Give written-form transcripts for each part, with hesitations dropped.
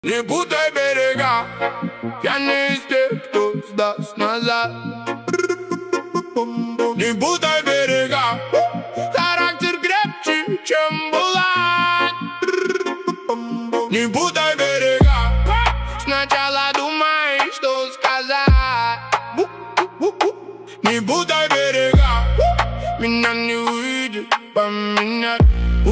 Не путай берега, я не из тех, кто сдаст назад. Не путай берега, характер крепче, чем булат. Не путай берега, сначала думай, что сказать. Не путай берега, меня не выйдет поменять.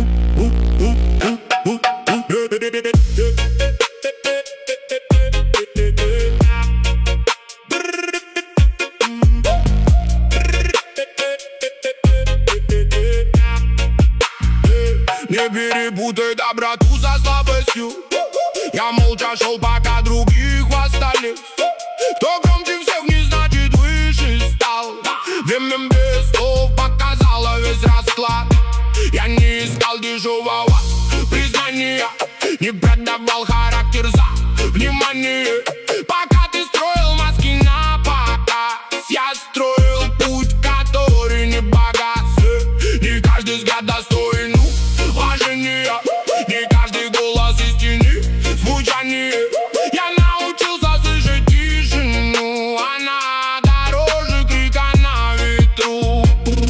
Не перепутай доброту со слабостью. Я молча шел, пока других хвастались. Кто громче всех, не значит выше стал. Время без слов показало весь расклад. Я не искал дешевого признания, не продавал характер за внимание. Пока ты строил маски на показ, я строил путь, который не богат. Не каждый взгляд достоин уважения, не каждый голос истины звучание. Я научился слышать тишину, она дороже крика на ветру.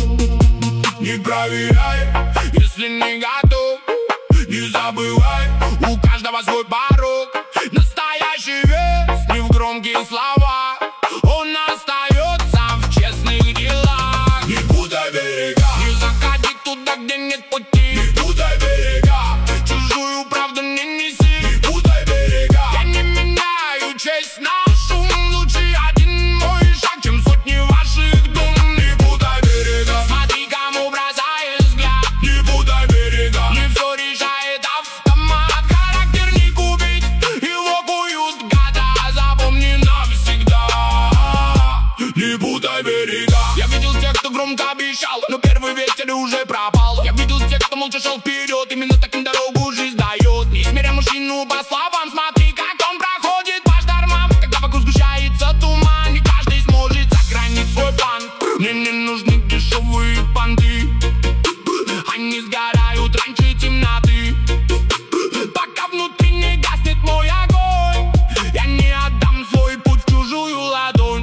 Не проверяй, если не готов, не забывай, у каждого свой порог. Настоящий вес не в громких словах, он остается в честных делах. Не путай берега, не заходи туда, где нет пути. Не путай берега, чужую правду не неси. Не путай берега, я не меняю честь на шум. Лучше один мой шаг, чем сотни ваших дум. Не путай берега, смотри, кому бросаешь взгляд. Не путай берега, не все решает автомат. Характер не купить, его куют года. Запомни навсегда. Не путай берега. Я видел тех, кто громко обещал, но первый ветер уже пропал. Я видел тех, кто молча шел вперед, именно таким дорогу жизнь дает. Не измеряй мужчину по словам, смотри, как он проходит по штормам. Когда вокруг сгущается туман, не каждый сможет сохранить свой план. Мне не нужны дешевые понты, они сгорают раньше темноты. Пока внутри не гаснет мой огонь, я не отдам свой путь в чужую ладонь.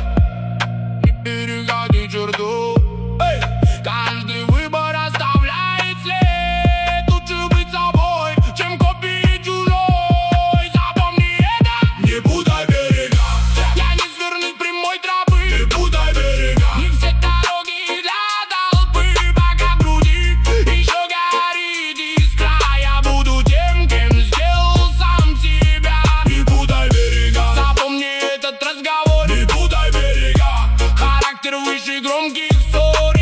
Не переходи черту, каждый выбор оставляет след. Лучше быть собой, чем копией чужой. Запомни это. Не путай берега, я не свернусь прямой тропы. Не путай берега, не все дороги для толпы. Пока в груди еще горит искра, я буду тем, кем сделал сам себя. Не путай берега, запомни этот разговор. Не путай берега, характер выше громких ссор.